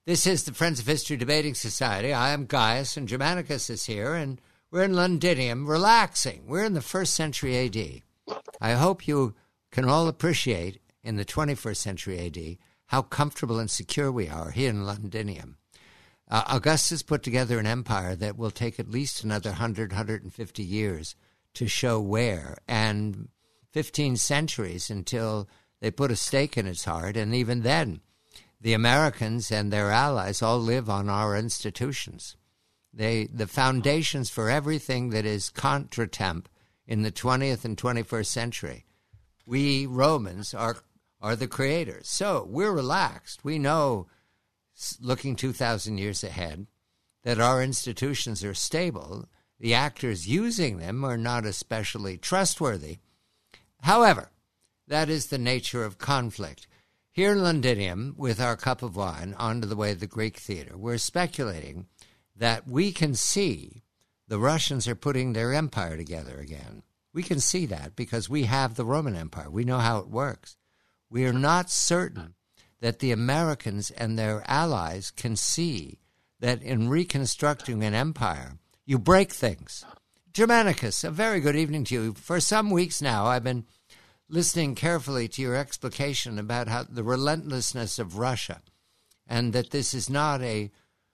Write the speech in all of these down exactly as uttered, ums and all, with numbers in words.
This is the Friends of History Debating Society. I am Gaius, and Germanicus is here, and we're in Londinium relaxing. We're in the first century A D. I hope you can all appreciate in the twenty-first century A D how comfortable and secure we are here in Londinium. Uh, Augustus put together an empire that will take at least another one hundred, one hundred fifty years to show where, and fifteen centuries until they put a stake in its heart, and even then, the Americans and their allies all live on our institutions. They, the foundations for everything that is contretemps in the twentieth and twenty-first century. We Romans are are the creators. So we're relaxed. We know, looking two thousand years ahead, that our institutions are stable. The actors using them are not especially trustworthy. However, that is the nature of conflict. Here in Londinium, with our cup of wine, on to the way of the Greek theater, we're speculating that we can see the Russians are putting their empire together again. We can see that because we have the Roman Empire. We know how it works. We are not certain that the Americans and their allies can see that in reconstructing an empire, you break things. Germanicus, a very good evening to you. For some weeks now, I've been listening carefully to your explication about how the relentlessness of Russia, and that this is not a,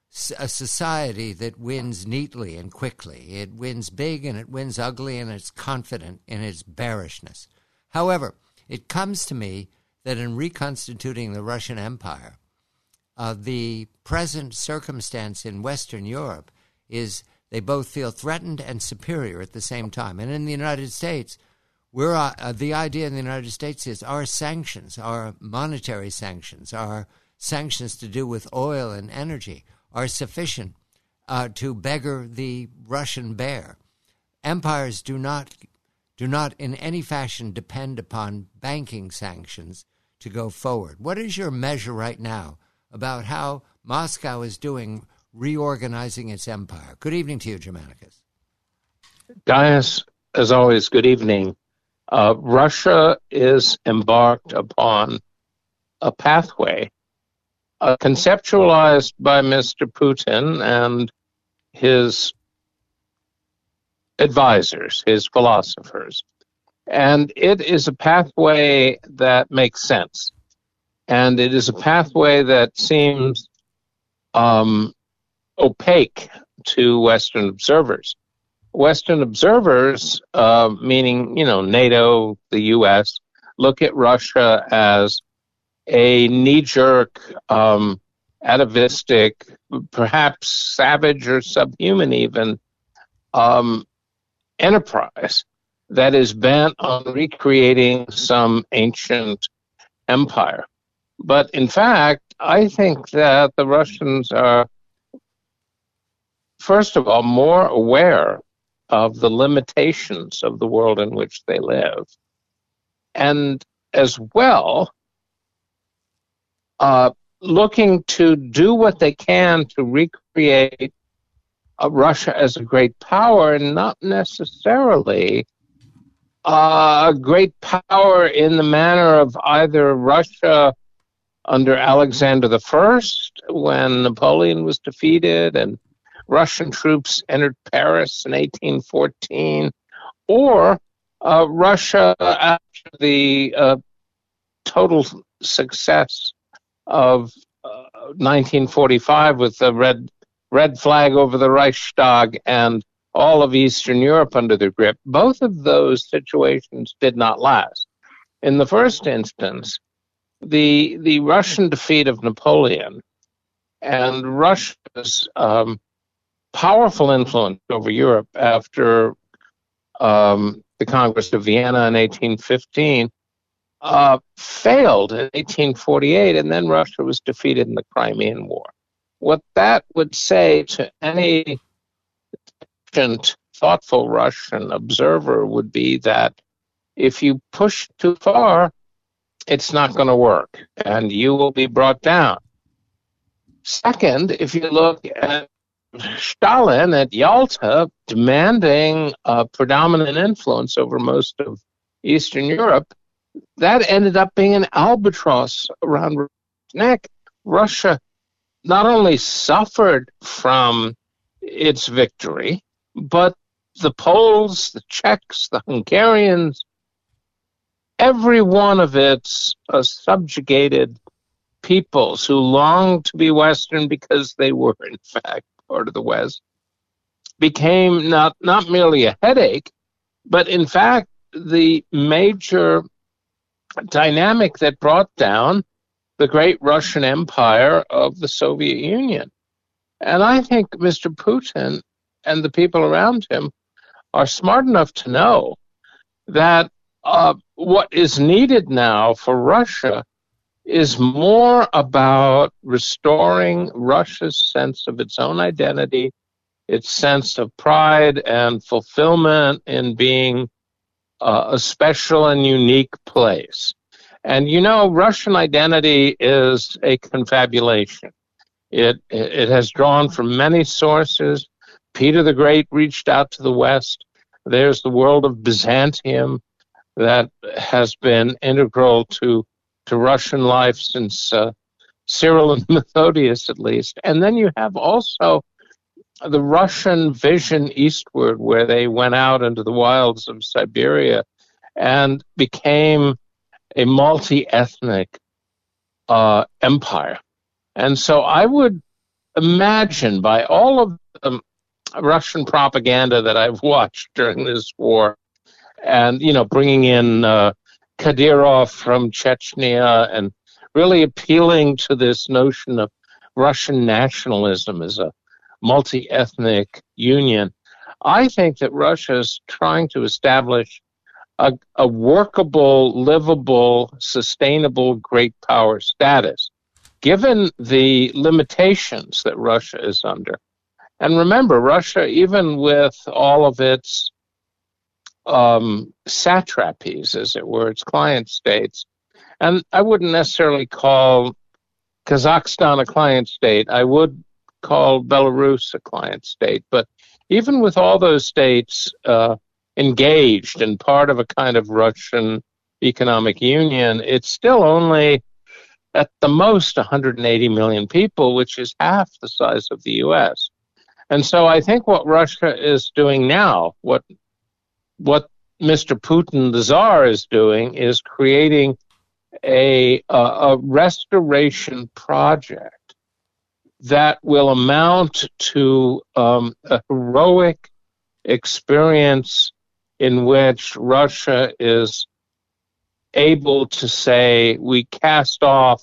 a society that wins neatly and quickly. It wins big and it wins ugly, and it's confident in its bearishness. However, it comes to me that in reconstituting the Russian Empire, uh, the present circumstance in Western Europe is they both feel threatened and superior at the same time. And in the United States, We're uh, the idea in the United States is our sanctions, our monetary sanctions, our sanctions to do with oil and energy are sufficient uh, to beggar the Russian bear. Empires do not do not in any fashion depend upon banking sanctions to go forward. What is your measure right now about how Moscow is doing reorganizing its empire? Good evening to you, Germanicus. Gaius, as always, good evening. Uh, Russia is embarked upon a pathway uh, conceptualized by Mister Putin and his advisors, his philosophers. And it is a pathway that makes sense. And it is a pathway that seems um, opaque to Western observers. Western observers, uh, meaning, you know, NATO, the U S, look at Russia as a knee-jerk, um, atavistic, perhaps savage or subhuman even, um, enterprise that is bent on recreating some ancient empire. But in fact, I think that the Russians are, first of all, more aware of the limitations of the world in which they live. And as well, uh, looking to do what they can to recreate uh, Russia as a great power, and not necessarily uh, a great power in the manner of either Russia under Alexander the First, when Napoleon was defeated and Russian troops entered Paris in eighteen fourteen, or uh, Russia after the uh, total success of uh, nineteen forty-five with the red red flag over the Reichstag and all of Eastern Europe under their grip. Both of those situations did not last. In the first instance, the the Russian defeat of Napoleon and Russia's um, powerful influence over Europe after um, the Congress of Vienna in eighteen fifteen uh, failed in eighteen forty-eight, and then Russia was defeated in the Crimean War. What that would say to any thoughtful Russian observer would be that if you push too far, it's not going to work, and you will be brought down. Second, if you look at Stalin at Yalta demanding a predominant influence over most of Eastern Europe, that ended up being an albatross around Russia's neck. Russia not only suffered from its victory, but the Poles, the Czechs, the Hungarians, every one of its uh, subjugated peoples who longed to be Western because they were, in fact, part of the West, became not, not merely a headache, but in fact, the major dynamic that brought down the great Russian Empire of the Soviet Union. And I think Mister Putin and the people around him are smart enough to know that uh, what is needed now for Russia is more about restoring Russia's sense of its own identity, its sense of pride and fulfillment in being uh, a special and unique place. And, you know, Russian identity is a confabulation. It, it has drawn from many sources. Peter the Great reached out to the West. There's the world of Byzantium that has been integral to, to Russian life since uh, Cyril and Methodius, at least. And then you have also the Russian vision eastward, where they went out into the wilds of Siberia and became a multi-ethnic uh, empire. And so I would imagine, by all of the Russian propaganda that I've watched during this war, and, you know, bringing in uh, Kadyrov from Chechnya and really appealing to this notion of Russian nationalism as a multi-ethnic union, I think that Russia is trying to establish a, a workable, livable, sustainable great power status, given the limitations that Russia is under. And remember, Russia, even with all of its um, satrapies, as it were, its client states, and I wouldn't necessarily call Kazakhstan a client state. I would call Belarus a client state. But even with all those states uh, engaged in part of a kind of Russian economic union, it's still only at the most one hundred eighty million people, which is half the size of the U S. And so I think what Russia is doing now, what what Mister Putin, the Tsar, is doing, is creating a, a, a restoration project that will amount to um, a heroic experience in which Russia is able to say, we cast off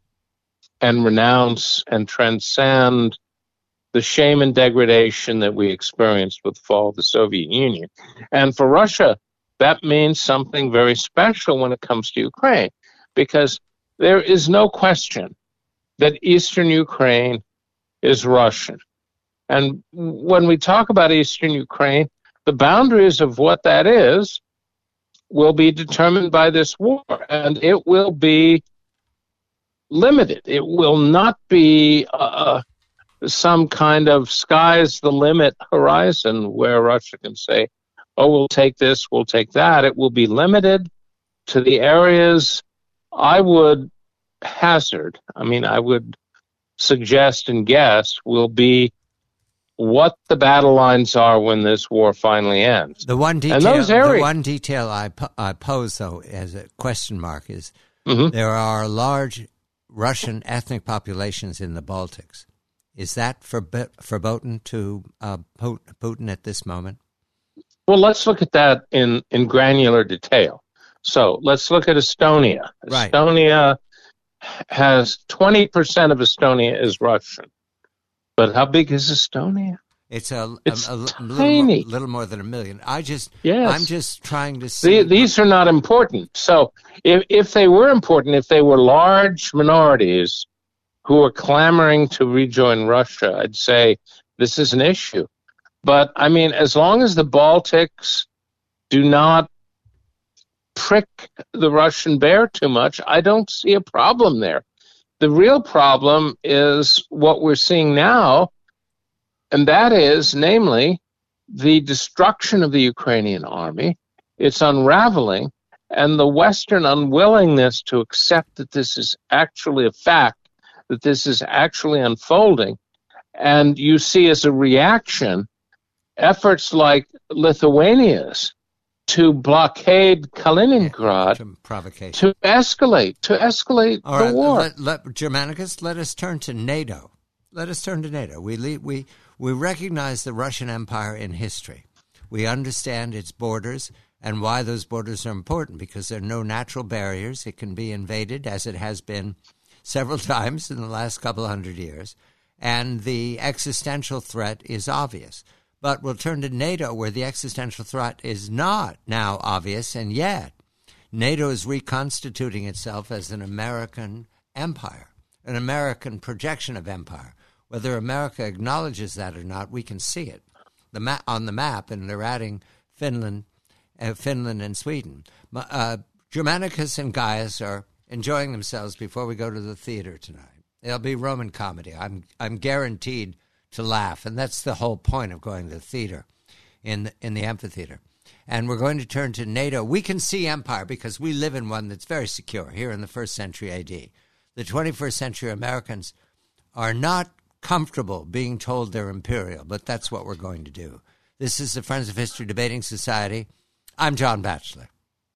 and renounce and transcend the shame and degradation that we experienced with the fall of the Soviet Union. And for Russia, that means something very special when it comes to Ukraine, because there is no question that Eastern Ukraine is Russian. And when we talk about Eastern Ukraine, the boundaries of what that is will be determined by this war, and it will be limited. It will not be uh, some kind of sky's the limit horizon where Russia can say, oh, we'll take this, we'll take that. It will be limited to the areas I would hazard. I mean, I would suggest and guess will be what the battle lines are when this war finally ends. The one detail, and those areas, the one detail I, po- I pose, though, as a question mark is mm-hmm. there are large Russian ethnic populations in the Baltics. Is that forb- verboten to uh, Putin at this moment? Well, let's look at that in, in granular detail. So let's look at Estonia. Right. Estonia has twenty percent of Estonia is Russian. But how big is Estonia? It's a, it's a, a, a tiny. Little, little more than a million. I just, yes. I'm just trying to see. The, these are not important. So if, if they were important, if they were large minorities who are clamoring to rejoin Russia, I'd say this is an issue. But, I mean, as long as the Baltics do not prick the Russian bear too much, I don't see a problem there. The real problem is what we're seeing now, and that is, namely, the destruction of the Ukrainian army, its unraveling, and the Western unwillingness to accept that this is actually a fact that this is actually unfolding. And you see as a reaction efforts like Lithuania's to blockade Kaliningrad, to provocation, to escalate, to escalate All the right, war. Let, let, Germanicus, let us turn to NATO. Let us turn to NATO. We, le- we, we recognize the Russian Empire in history. We understand its borders and why those borders are important, because there are no natural barriers. It can be invaded, as it has been several times in the last couple of hundred years, and the existential threat is obvious. But we'll turn to NATO, where the existential threat is not now obvious, and yet NATO is reconstituting itself as an American empire, an American projection of empire. Whether America acknowledges that or not, we can see it the ma- on the map, and they're adding Finland, uh, Finland and Sweden. Uh, Germanicus and Gaius are enjoying themselves before we go to the theater tonight. It'll be Roman comedy. I'm I'm guaranteed to laugh, and that's the whole point of going to the theater in the, in the amphitheater. And we're going to turn to NATO. We can see empire because we live in one that's very secure here in the first century A D. The twenty-first century Americans are not comfortable being told they're imperial, but that's what we're going to do. This is the Friends of History Debating Society. I'm John Batchelor.